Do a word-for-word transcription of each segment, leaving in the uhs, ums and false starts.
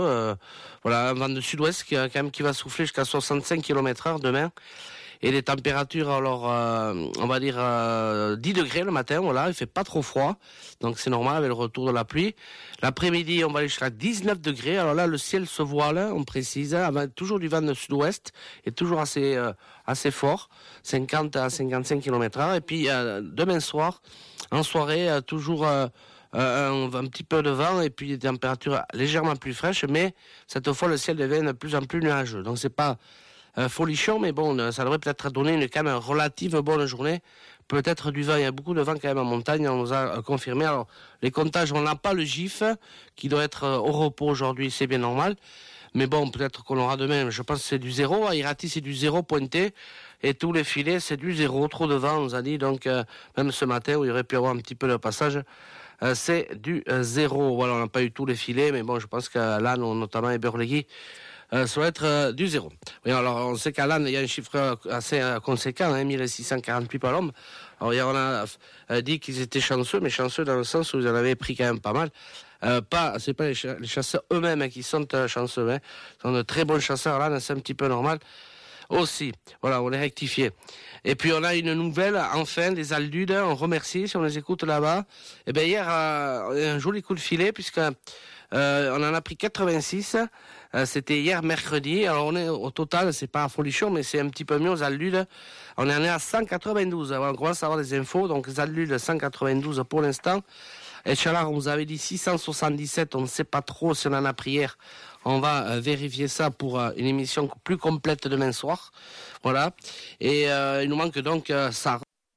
Euh, voilà, un vent de sud-ouest qui, quand même, qui va souffler jusqu'à soixante-cinq kilomètres heure demain. Et les températures, alors, euh, on va dire euh, dix degrés le matin, voilà, il fait pas trop froid, donc c'est normal avec le retour de la pluie. L'après-midi, on va aller jusqu'à dix-neuf degrés, alors là, le ciel se voile, on précise, avec toujours du vent de sud-ouest, et toujours assez euh, assez fort, cinquante à cinquante-cinq kilomètres heure. Et puis, euh, demain soir, en soirée, euh, toujours... Euh, Euh, un, un petit peu de vent et puis des températures légèrement plus fraîches, mais cette fois le ciel devient de plus en plus nuageux. Donc c'est pas euh, folichon, mais bon, ça devrait peut-être donner une quand même relative bonne journée. Peut-être du vent, il y a beaucoup de vent quand même en montagne, on nous a confirmé. Alors les comptages, on n'a pas le G I F qui doit être au repos aujourd'hui, c'est bien normal. Mais bon, peut-être qu'on aura demain, je pense que c'est du zéro. À Irati, c'est du zéro pointé. Et tous les filets, c'est du zéro. Trop de vent, on nous a dit. Donc, euh, même ce matin, où il y aurait pu avoir un petit peu de passage, euh, c'est du euh, zéro. Voilà, on n'a pas eu tous les filets, mais bon, je pense qu'à l'âne, notamment, et Burlegui, euh, ça va être euh, du zéro. Oui, alors, on sait qu'à l'âne, il y a un chiffre assez euh, conséquent, hein, mille six cent quarante-huit par l'homme. Alors, hier, on a euh, dit qu'ils étaient chanceux, mais chanceux dans le sens où ils en avaient pris quand même pas mal. Euh, pas, c'est pas les, ch- les chasseurs eux-mêmes hein, qui sont euh, chanceux, hein. Ils sont de très bons chasseurs, là, c'est un petit peu normal. Aussi, voilà, on les rectifié. Et puis on a une nouvelle, enfin, des Aldudes, on remercie si on les écoute là-bas. Et bien hier, euh, un joli coup de filet, puisque euh, on en a pris quatre-vingt-six, euh, c'était hier mercredi. Alors on est au total, c'est pas à folichon, mais c'est un petit peu mieux aux Aldudes. On en est à cent quatre-vingt-douze, on commence à avoir des infos, donc les Aldudes cent quatre-vingt-douze pour l'instant. Et Chalar, on vous avait dit six cent soixante-dix-sept, on ne sait pas trop si on en a pris hier. On va euh, vérifier ça pour euh, une émission plus complète demain soir. Voilà. Et euh, il nous manque donc euh, ça.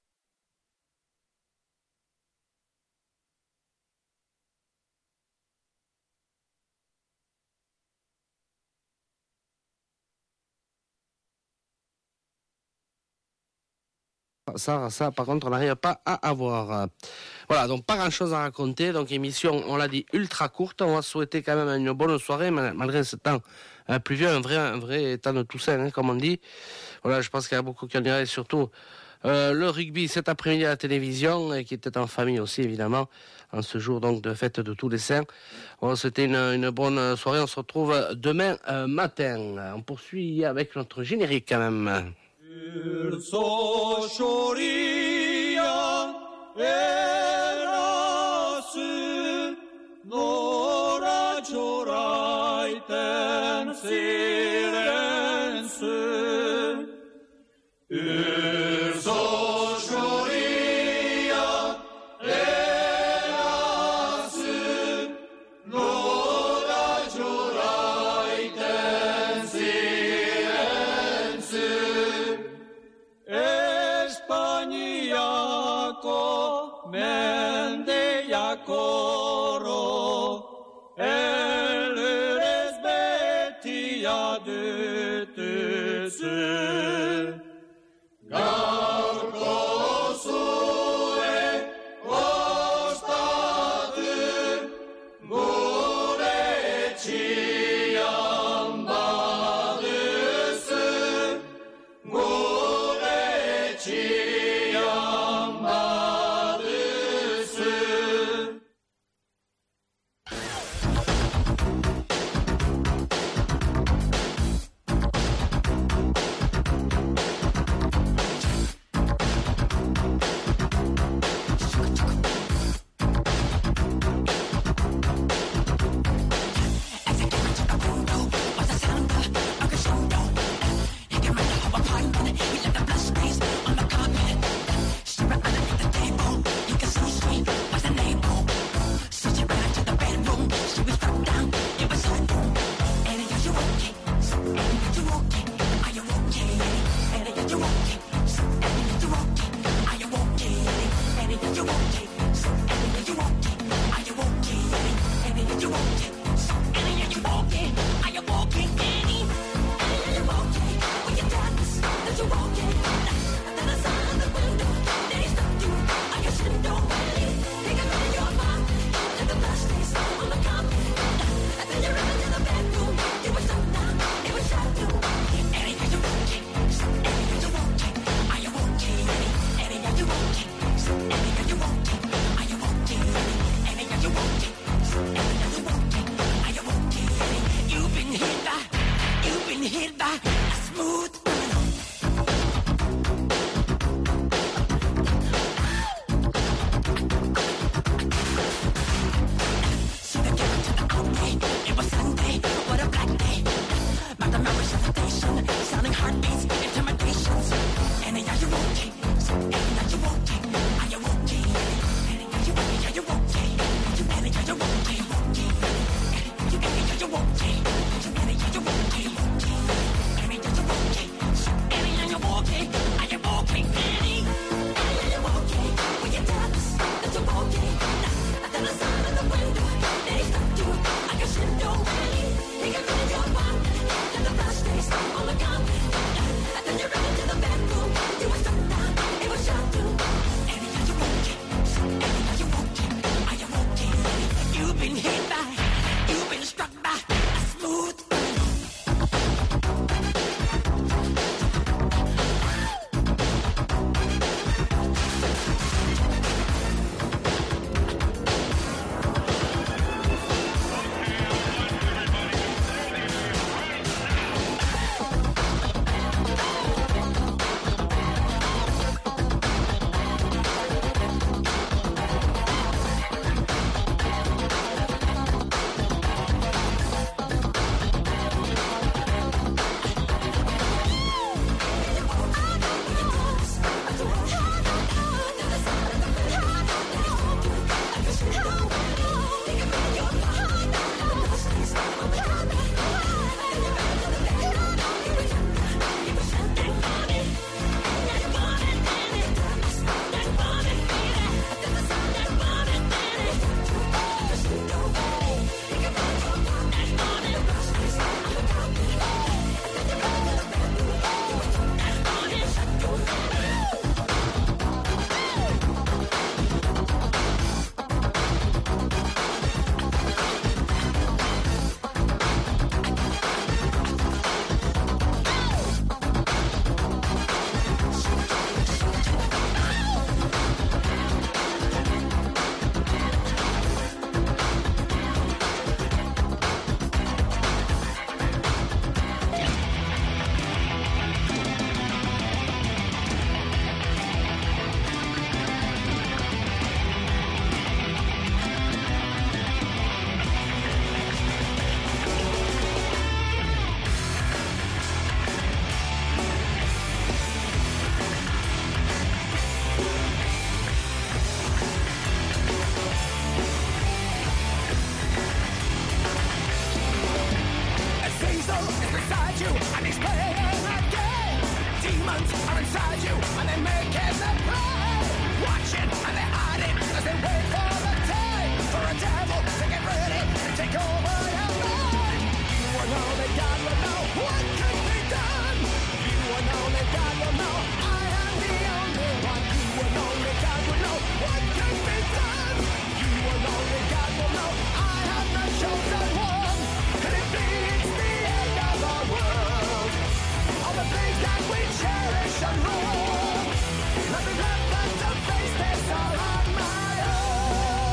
Ça, ça, par contre, on n'arrive pas à avoir. Voilà, donc pas grand-chose à raconter. Donc émission, on l'a dit, ultra courte. On va souhaiter quand même une bonne soirée, malgré ce temps euh, pluvieux, un vrai, un vrai temps de Toussaint, hein, comme on dit. Voilà, je pense qu'il y a beaucoup qui en diraient, surtout euh, le rugby cet après-midi à la télévision, et qui était en famille aussi, évidemment, en ce jour donc de fête de tous les saints. Bon, c'était une, une bonne soirée. On se retrouve demain euh, matin. On poursuit avec notre générique quand même. Erası nora çorayten sirensu Ürso şoriya erası nora çorayten sirensu Españiako mende yakoro elres beti adütüsü Gaurko zure ostatı gure etxian baduzu gure etxian baduzu Let me let them to face this all on my own.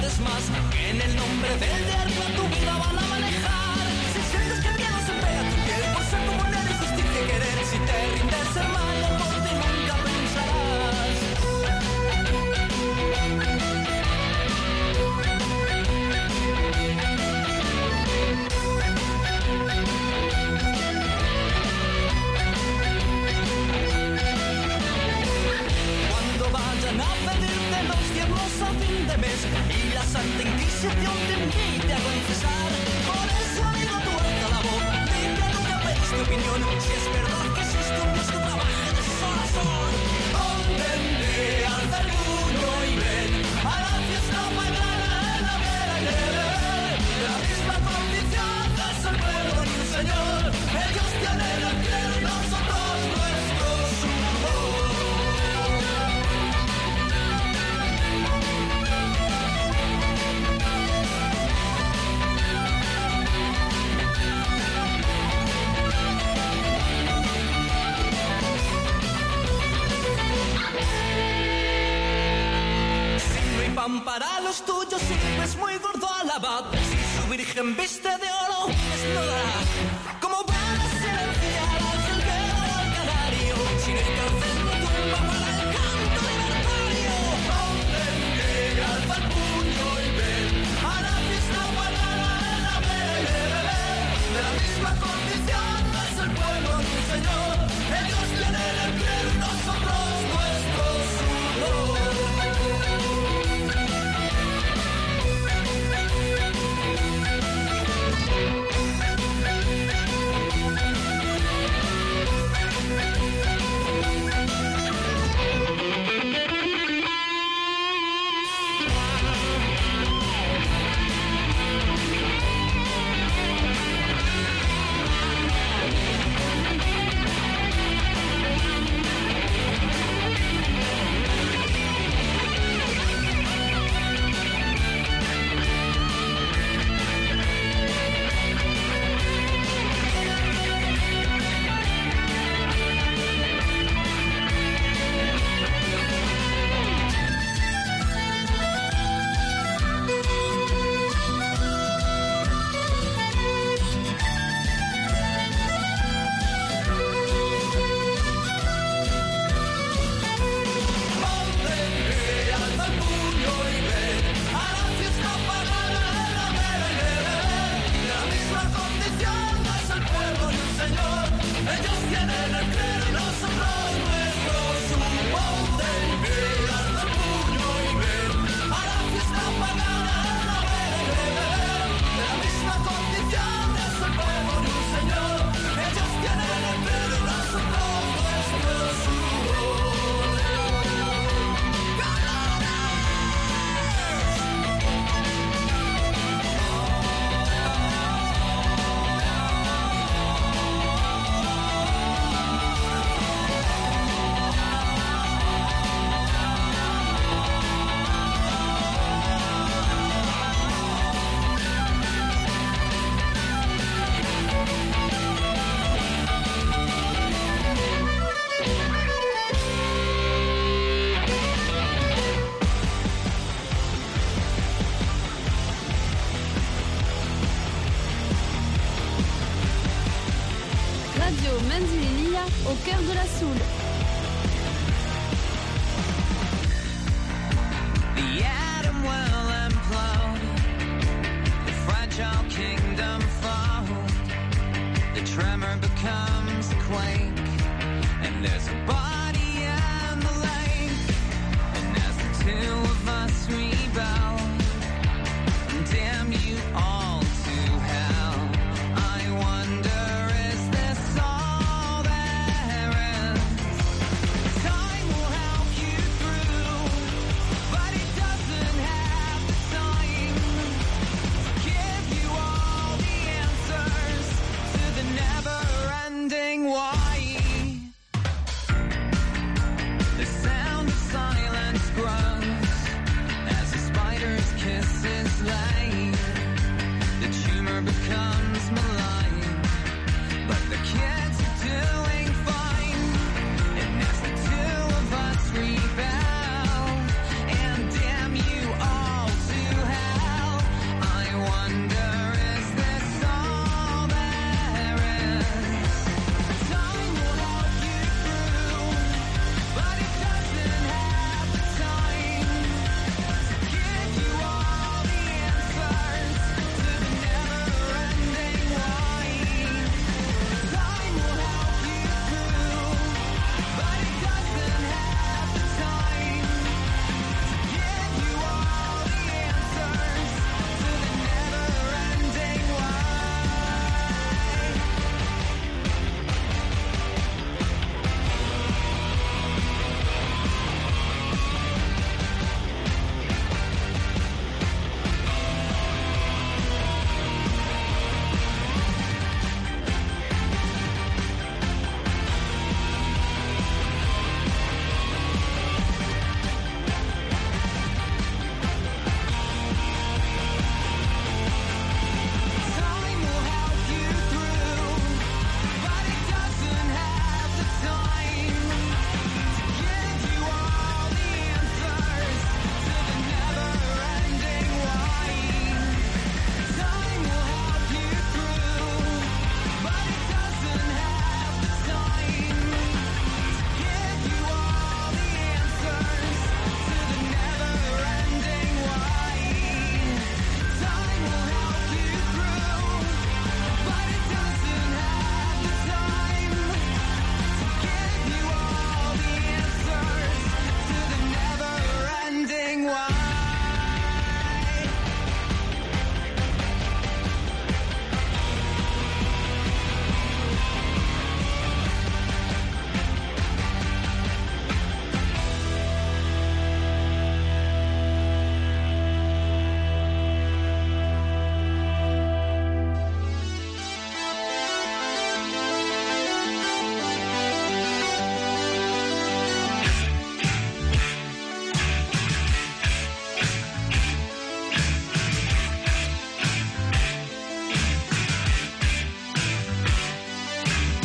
puedes más, que en el nombre del diablo tu vida van a manejar. Si sientes que el miedo se pega a tu piel por ser tu moneda y justicia y querer, si te rindes hermano por ti nunca pensarás. Cuando vayan a pedirte los diezmos a fin de mes y la Santa Inquisición te invite a confesar, por eso digo tu alta la voz, dime nunca pediste opinión, si es verdad que existe un Dios que trabaje de sol a sol. Óndeme, alza el puño y ven a la fiesta pagana en la vera y de la misma condición es el pueblo de un Señor, ellos tienen el clero y nosotros nuestro sudor. Pan para los tuyos sirves muy gordo al abad. Si su virgen viste de oro, desnudará como van a silenciar al jilguero o al canario. Si no hay cárcel no tumba para el canto libertario. Óndeme, alza el puño y ven a la fiesta pagana en la vera. De la misma condición es el pueblo de un Señor. Ellos tienen el clero y nosotros nuestro sudor. Au cœur de la Soule. The atom will implode, the fragile kingdom falls, the tremor becomes a quake, and there's a body in the lake, and as the two of us rebel, damn you all to hell. I wonder, is this all there is? Time will help you through, but it doesn't have the time to give you all the answers to the never-ending war.